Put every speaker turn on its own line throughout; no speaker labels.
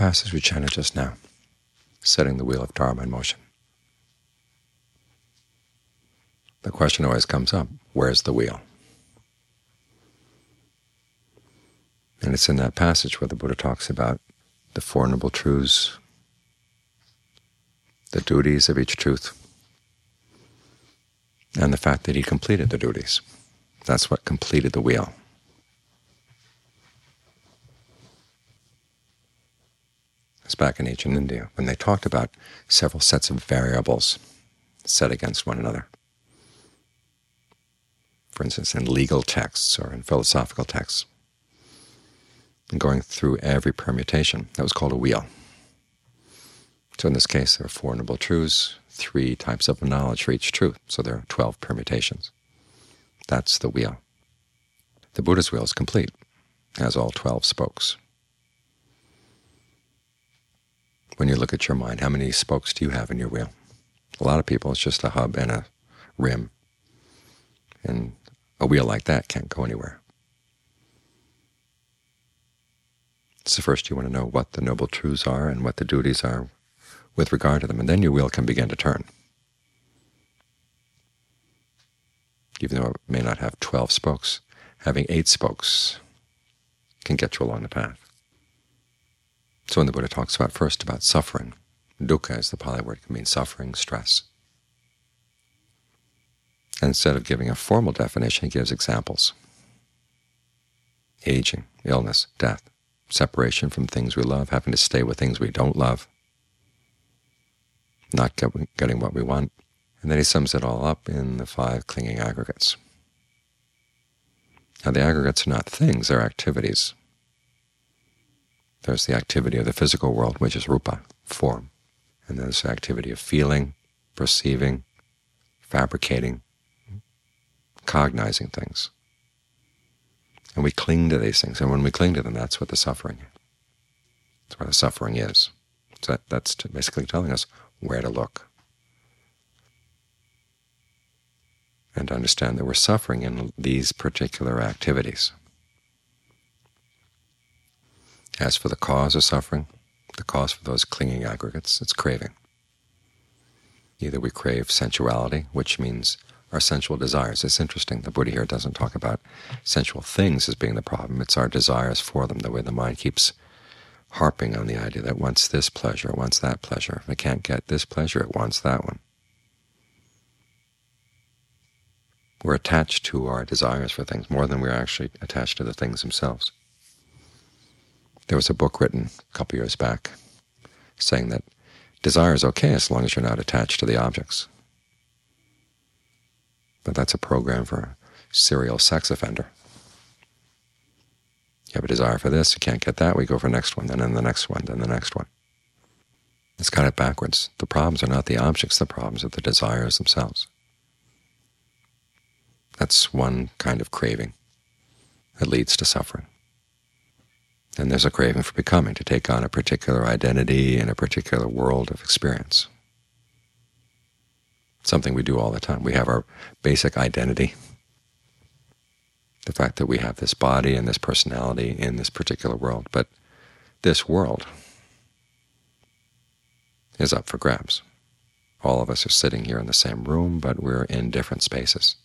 passage we chanted just now, setting the wheel of Dharma in motion. The question always comes up, where's the wheel? And it's in that passage where the Buddha talks about the Four Noble Truths, the duties of each truth, and the fact that he completed the duties. That's what completed the wheel. It's back in ancient India when they talked about several sets of variables set against one another. For instance, in legal texts or in philosophical texts, and going through every permutation, that was called a wheel. So in this case, there are Four Noble Truths, 3 types of knowledge for each truth, so there are 12 permutations. That's the wheel. The Buddha's wheel is complete, has all 12 spokes. When you look at your mind, how many spokes do you have in your wheel? A lot of people, it's just a hub and a rim, and a wheel like that can't go anywhere. So first you want to know what the Noble Truths are and what the duties are with regard to them, and then your wheel can begin to turn. Even though it may not have 12 spokes, having 8 spokes can get you along the path. So when the Buddha talks first about suffering, dukkha is the Pali word, it can mean suffering, stress. And instead of giving a formal definition, he gives examples. Aging, illness, death, separation from things we love, having to stay with things we don't love, not getting what we want. And then he sums it all up in the 5 clinging aggregates. Now the aggregates are not things, they're activities. There's the activity of the physical world, which is rupa, form. And there's the activity of feeling, perceiving, fabricating, cognizing things. And we cling to these things, and when we cling to them, that's what the suffering is. That's where the suffering is. So that's basically telling us where to look. And to understand that we're suffering in these particular activities. As for the cause of suffering, the cause for those clinging aggregates, it's craving. Either we crave sensuality, which means our sensual desires. It's interesting, the Buddha here doesn't talk about sensual things as being the problem. It's our desires for them, the way the mind keeps harping on the idea that it wants this pleasure, it wants that pleasure. If it can't get this pleasure, it wants that one. We're attached to our desires for things more than we're actually attached to the things themselves. There was a book written a couple years back saying that desire is okay as long as you're not attached to the objects. But that's a program for a serial sex offender. You have a desire for this, you can't get that, we go for the next one, then the next one, then the next one. It's kind of backwards. The problems are not the objects, the problems are the desires themselves. That's one kind of craving that leads to suffering. And there's a craving for becoming, to take on a particular identity in a particular world of experience. Something we do all the time. We have our basic identity, the fact that we have this body and this personality in this particular world. But this world is up for grabs. All of us are sitting here in the same room, but we're in different spaces.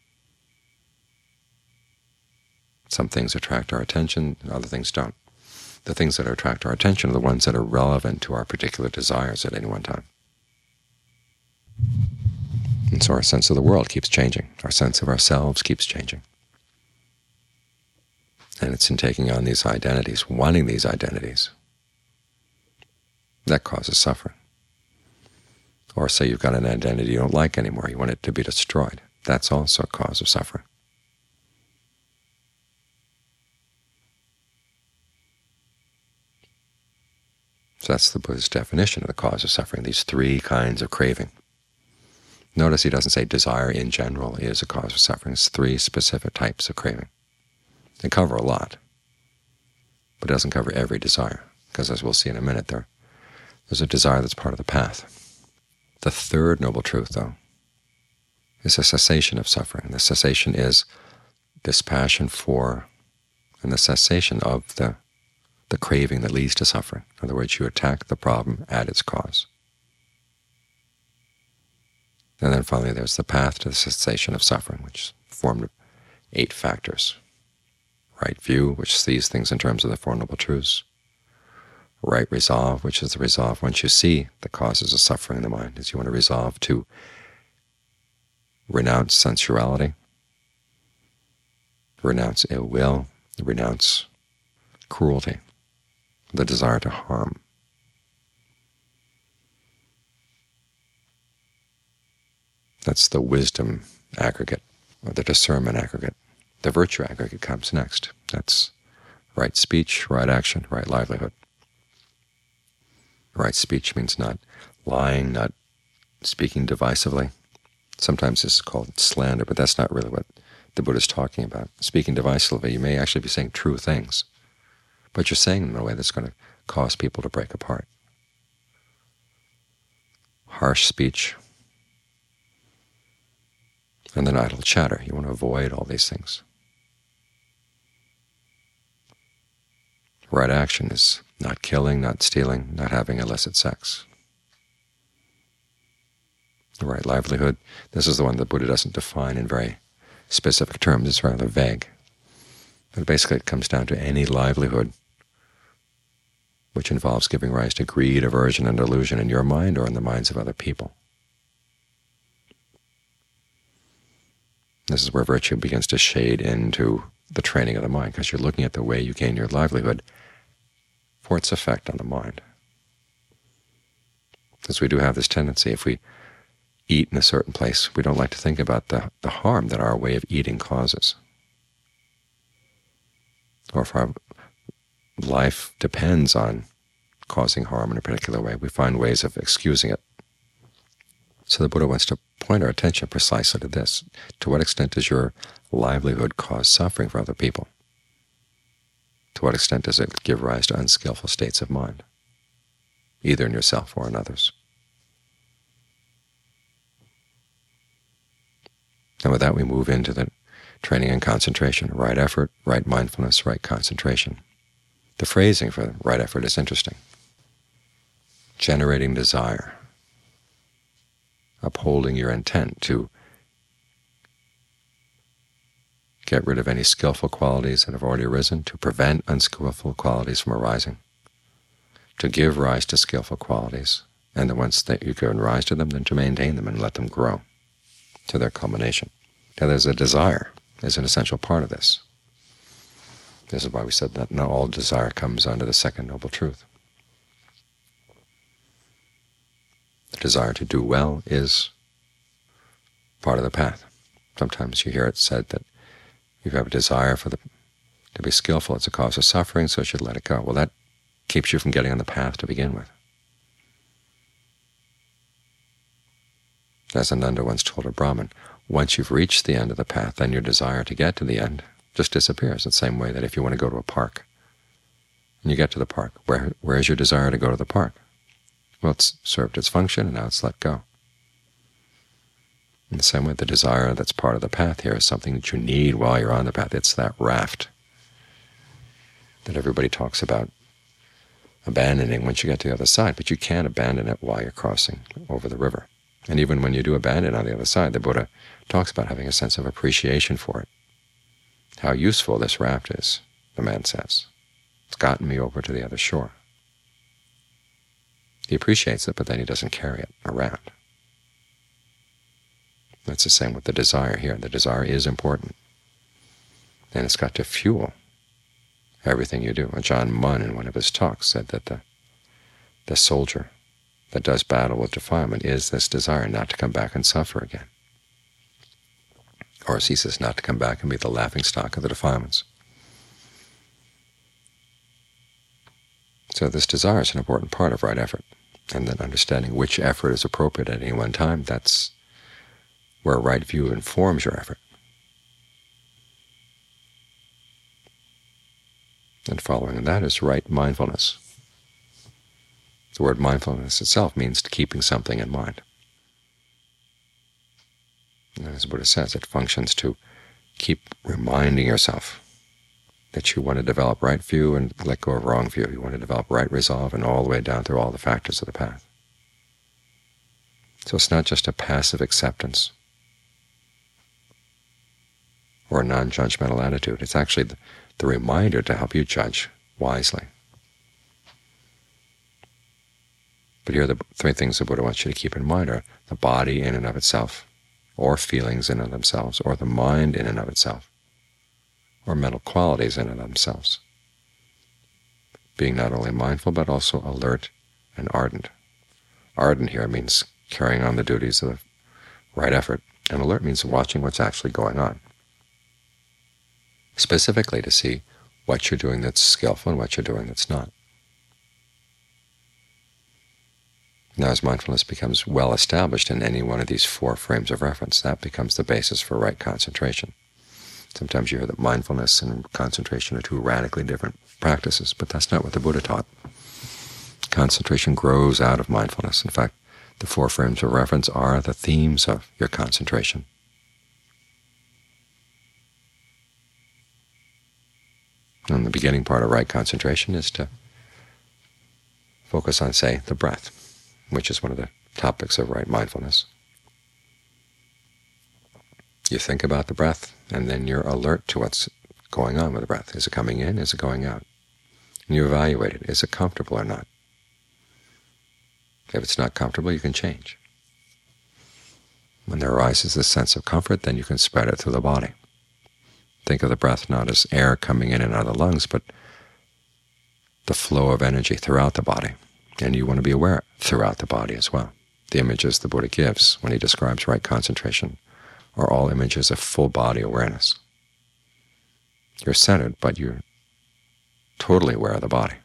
Some things attract our attention, other things don't. The things that attract our attention are the ones that are relevant to our particular desires at any one time. And so our sense of the world keeps changing. Our sense of ourselves keeps changing. And it's in taking on these identities, wanting these identities, that causes suffering. Or say you've got an identity you don't like anymore, you want it to be destroyed. That's also a cause of suffering. So that's the Buddha's definition of the cause of suffering, these 3 kinds of craving. Notice he doesn't say desire in general is a cause of suffering. It's 3 specific types of craving. They cover a lot, but it doesn't cover every desire, because as we'll see in a minute, there's a desire that's part of the path. The 3rd Noble Truth, though, is a cessation of suffering. The cessation is this passion for and the cessation of the the craving that leads to suffering. In other words, you attack the problem at its cause. And then finally there's the path to the cessation of suffering, which is formed of 8 factors. Right view, which sees things in terms of the Four Noble Truths. Right resolve, which is the resolve once you see the causes of suffering in the mind, is you want to resolve to renounce sensuality, renounce ill will, renounce cruelty, the desire to harm. That's the wisdom aggregate, or the discernment aggregate. The virtue aggregate comes next. That's right speech, right action, right livelihood. Right speech means not lying, not speaking divisively. Sometimes this is called slander, but that's not really what the Buddha is talking about. Speaking divisively, you may actually be saying true things, but you're saying them in a way that's going to cause people to break apart. Harsh speech, and then idle chatter. You want to avoid all these things. Right action is not killing, not stealing, not having illicit sex. The right livelihood, this is the one the Buddha doesn't define in very specific terms. It's rather vague. But basically it comes down to any livelihood which involves giving rise to greed, aversion, and delusion in your mind or in the minds of other people. This is where virtue begins to shade into the training of the mind, because you're looking at the way you gain your livelihood for its effect on the mind. Because we do have this tendency, if we eat in a certain place, we don't like to think about the harm that our way of eating causes. Or if our life depends on causing harm in a particular way, we find ways of excusing it. So the Buddha wants to point our attention precisely to this. To what extent does your livelihood cause suffering for other people? To what extent does it give rise to unskillful states of mind, either in yourself or in others? And with that we move into the training and concentration, right effort, right mindfulness, right concentration. The phrasing for right effort is interesting. Generating desire, upholding your intent to get rid of any skillful qualities that have already arisen, to prevent unskillful qualities from arising, to give rise to skillful qualities, and then once that you've given rise to them, then to maintain them and let them grow to their culmination. Now there's a desire is an essential part of this. This is why we said that not all desire comes under the Second Noble Truth. The desire to do well is part of the path. Sometimes you hear it said that if you have a desire to be skillful, it's a cause of suffering, so you should let it go. Well, that keeps you from getting on the path to begin with. As Ananda once told a Brahmin, once you've reached the end of the path, then your desire to get to the end just disappears. The same way that if you want to go to a park, and you get to the park, where is your desire to go to the park? Well, it's served its function, and now it's let go. In the same way, the desire that's part of the path here is something that you need while you're on the path. It's that raft that everybody talks about abandoning once you get to the other side, but you can't abandon it while you're crossing over the river. And even when you do abandon it on the other side, the Buddha talks about having a sense of appreciation for it. How useful this raft is, the man says. It's gotten me over to the other shore. He appreciates it, but then he doesn't carry it around. That's the same with the desire here. The desire is important, and it's got to fuel everything you do. John Munn, in one of his talks, said that the soldier that does battle with defilement is this desire not to come back and suffer again, or ceases not to come back and be the laughingstock of the defilements. So this desire is an important part of right effort, and then understanding which effort is appropriate at any one time, that's where a right view informs your effort. And following that is right mindfulness. The word mindfulness itself means keeping something in mind. And as the Buddha says, it functions to keep reminding yourself that you want to develop right view and let go of wrong view. You want to develop right resolve and all the way down through all the factors of the path. So it's not just a passive acceptance or a non-judgmental attitude. It's actually the reminder to help you judge wisely. But here the three things the Buddha wants you to keep in mind are the body in and of itself, or feelings in and of themselves, or the mind in and of itself, or mental qualities in and of themselves. Being not only mindful, but also alert and ardent. Ardent here means carrying on the duties of the right effort, and alert means watching what's actually going on, specifically to see what you're doing that's skillful and what you're doing that's not. Now, as mindfulness becomes well established in any one of these four frames of reference, that becomes the basis for right concentration. Sometimes you hear that mindfulness and concentration are two radically different practices, but that's not what the Buddha taught. Concentration grows out of mindfulness. In fact, the four frames of reference are the themes of your concentration. And the beginning part of right concentration is to focus on, say, the breath, which is one of the topics of right mindfulness. You think about the breath, and then you're alert to what's going on with the breath. Is it coming in? Is it going out? And you evaluate it. Is it comfortable or not? If it's not comfortable, you can change. When there arises this sense of comfort, then you can spread it through the body. Think of the breath not as air coming in and out of the lungs, but the flow of energy throughout the body. And you want to be aware throughout the body as well. The images the Buddha gives when he describes right concentration are all images of full body awareness. You're centered, but you're totally aware of the body.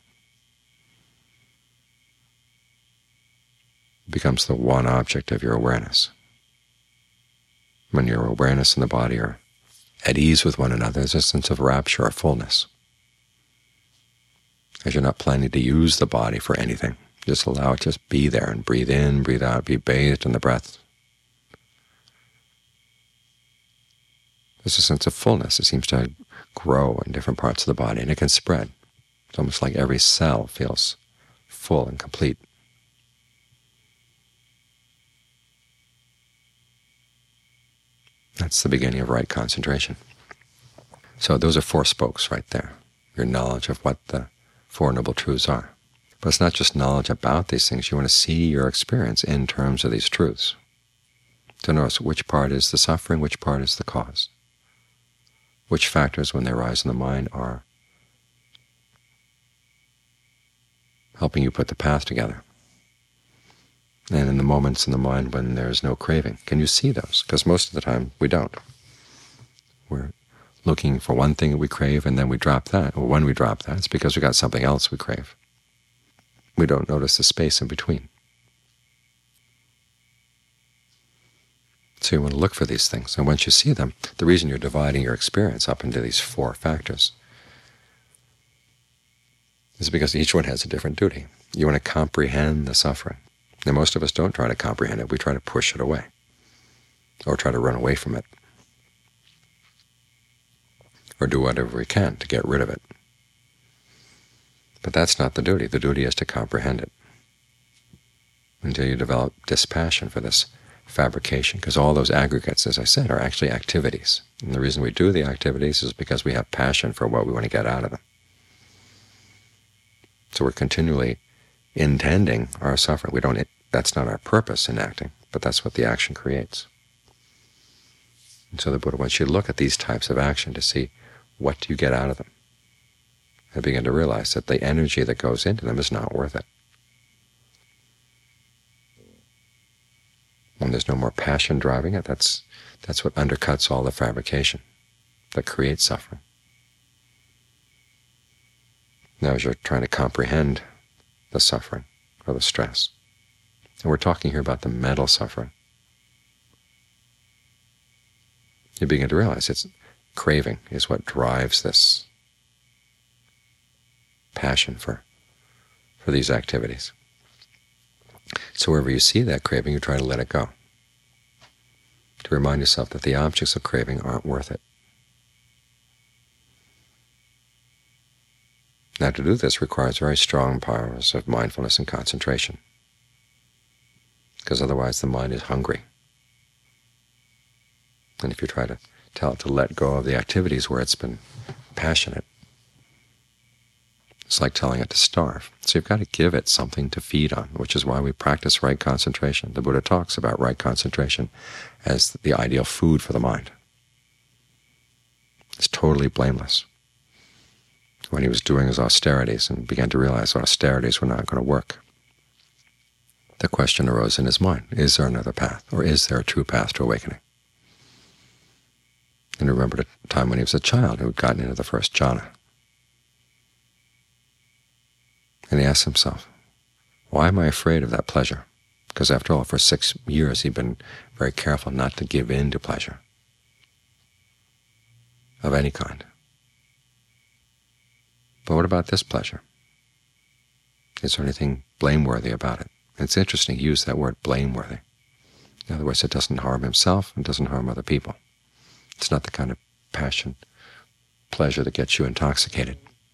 It becomes the one object of your awareness. When your awareness and the body are at ease with one another, there's a sense of rapture or fullness. As you're not planning to use the body for anything, just allow it to just be there and breathe in, breathe out, be bathed in the breath. There's a sense of fullness. It seems to grow in different parts of the body, and it can spread. It's almost like every cell feels full and complete. That's the beginning of right concentration. So those are four spokes right there, your knowledge of what the Four Noble Truths are. But it's not just knowledge about these things. You want to see your experience in terms of these truths, to notice which part is the suffering, which part is the cause, which factors, when they arise in the mind, are helping you put the path together. And in the moments in the mind when there's no craving, can you see those? Because most of the time we don't. We're looking for one thing that we crave, and then we drop that. Well, when we drop that, it's because we got something else we crave. We don't notice the space in between. So you want to look for these things, and once you see them, the reason you're dividing your experience up into these four factors is because each one has a different duty. You want to comprehend the suffering. Now, most of us don't try to comprehend it. We try to push it away or try to run away from it or do whatever we can to get rid of it. But that's not the duty. The duty is to comprehend it until you develop dispassion for this fabrication, because all those aggregates, as I said, are actually activities. And the reason we do the activities is because we have passion for what we want to get out of them. So we're continually intending our suffering. We don't. That's not our purpose in acting, but that's what the action creates. And so the Buddha wants you to look at these types of action to see what do you get out of them, and begin to realize that the energy that goes into them is not worth it. When there's no more passion driving it, that's what undercuts all the fabrication that creates suffering. Now, as you're trying to comprehend the suffering or the stress, and we're talking here about the mental suffering, you begin to realize it's craving is what drives this passion for these activities. So wherever you see that craving, you try to let it go, to remind yourself that the objects of craving aren't worth it. Now, to do this requires very strong powers of mindfulness and concentration, because otherwise the mind is hungry. And if you try to tell it to let go of the activities where it's been passionate, it's like telling it to starve. So you've got to give it something to feed on, which is why we practice right concentration. The Buddha talks about right concentration as the ideal food for the mind. It's totally blameless. When he was doing his austerities and began to realize austerities were not going to work, the question arose in his mind, is there another path, or is there a true path to awakening? And he remembered a time when he was a child who had gotten into the first jhana. And he asked himself, why am I afraid of that pleasure? Because after all, for 6 years he'd been very careful not to give in to pleasure of any kind. But what about this pleasure? Is there anything blameworthy about it? And it's interesting he used that word, blameworthy. In other words, it doesn't harm himself and doesn't harm other people. It's not the kind of passion, pleasure that gets you intoxicated.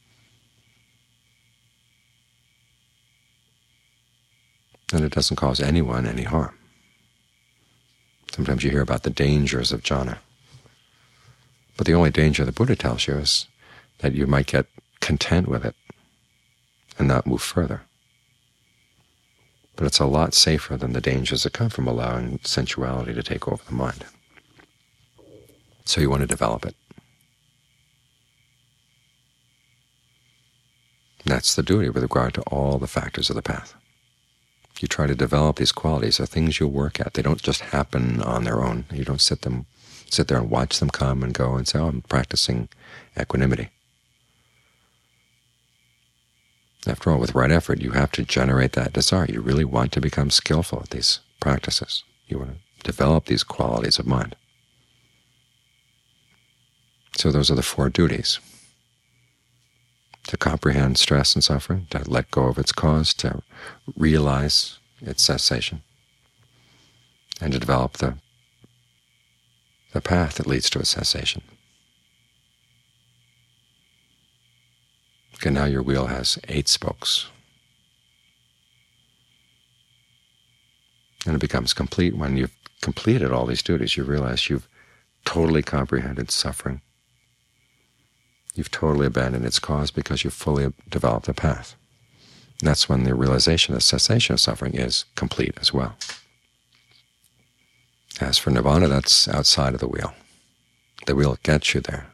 And it doesn't cause anyone any harm. Sometimes you hear about the dangers of jhana. But the only danger the Buddha tells you is that you might get content with it and not move further. But it's a lot safer than the dangers that come from allowing sensuality to take over the mind. So you want to develop it. That's the duty with regard to all the factors of the path. You try to develop these qualities. They're things you work at. They don't just happen on their own. You don't sit there and watch them come and go and say, oh, I'm practicing equanimity. After all, with right effort, you have to generate that desire. You really want to become skillful at these practices. You want to develop these qualities of mind. So those are the 4 duties: to comprehend stress and suffering, to let go of its cause, to realize its cessation, and to develop the path that leads to its cessation. Okay, now your wheel has 8 spokes. And it becomes complete when you've completed all these duties. You realize you've totally comprehended suffering. You've totally abandoned its cause because you've fully developed the path. And that's when the realization of cessation of suffering is complete as well. As for nirvana, that's outside of the wheel. The wheel gets you there.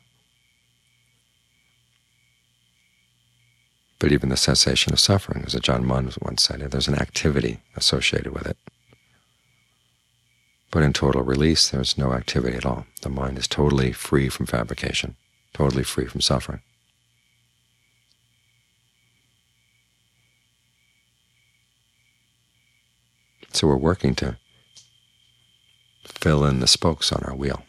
But even the cessation of suffering, as Ajaan Mun once said, there's an activity associated with it. But in total release, there's no activity at all. The mind is totally free from fabrication, totally free from suffering. So we're working to fill in the spokes on our wheel.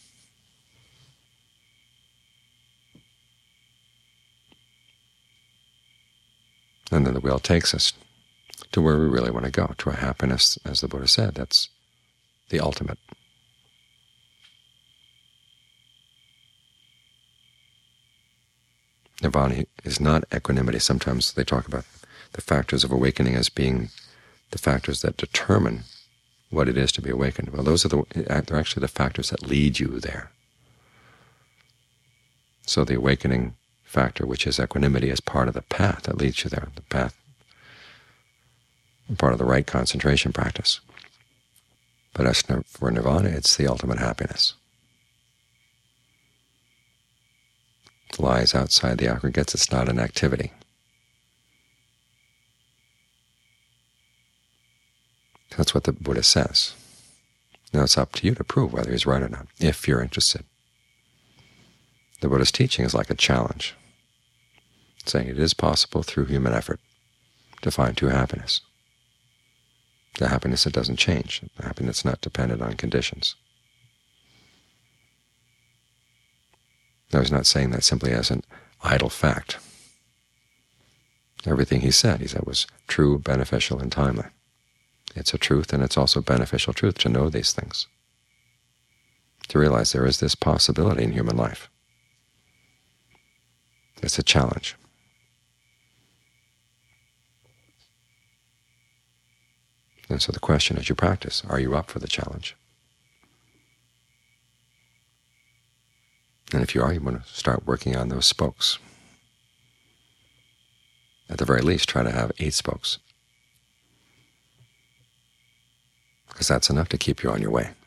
And then the wheel takes us to where we really want to go, to a happiness, as the Buddha said, that's the ultimate. Nirvana is not equanimity. Sometimes they talk about the factors of awakening as being the factors that determine what it is to be awakened. Well, they're actually the factors that lead you there. So the awakening factor, which is equanimity, is part of the path that leads you there, the path, part of the right concentration practice. But as for nirvana, it's the ultimate happiness. It lies outside the aggregates. It's not an activity. That's what the Buddha says. Now it's up to you to prove whether he's right or not, if you're interested. The Buddha's teaching is like a challenge, saying it is possible through human effort to find true happiness, the happiness that doesn't change, the happiness that's not dependent on conditions. Now he's not saying that simply as an idle fact. Everything he said was true, beneficial, and timely. It's a truth, and it's also beneficial truth to know these things, to realize there is this possibility in human life. It's a challenge. And so the question as you practice, are you up for the challenge? And if you are, you want to start working on those spokes. At the very least, try to have 8 spokes, because that's enough to keep you on your way.